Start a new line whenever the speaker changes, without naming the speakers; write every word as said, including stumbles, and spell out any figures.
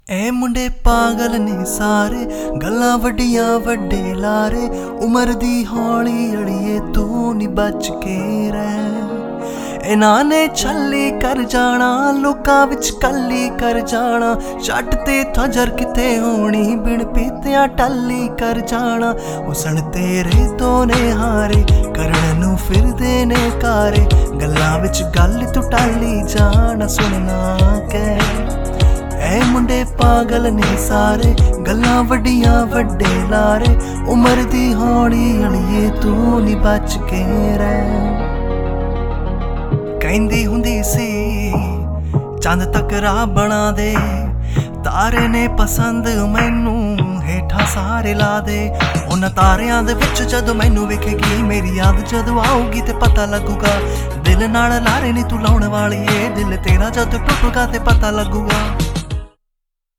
ए मुंडे पागल ने सारे गल्लां वड्डियां वड्डे लारे उमर दी हौली अड़िए तू नी बच के रह। इन्हां ने छली कर जाना लोकां विच कल्ली कर जाना छट ते थजर किते होनी बिन पीतिया टल्ली कर जाना। हुसन तेरे तो ने हारे करन नू फिरदे ने कारे गल्लां विच गल तू टाली जाना सुनना कै। ए मुंडे पागल ने सारे गल्लां वड्डियां वड्डे लारे उमर दी हौली अड़िए तू नी बच के रह। कहंदी हुंदी सी चंद तक राह बना दे तारे ने पसंद मैनू हेठा सारे ला दे। उन्हां तारियां दे विच जदों मैनू वेखेगी मेरी याद जदों आऊगी ते पता लगूगा दिल नाल लारे नी तू लाउण वाली ए दिल तेरा जदों टुटूगा ते पता लगूगा।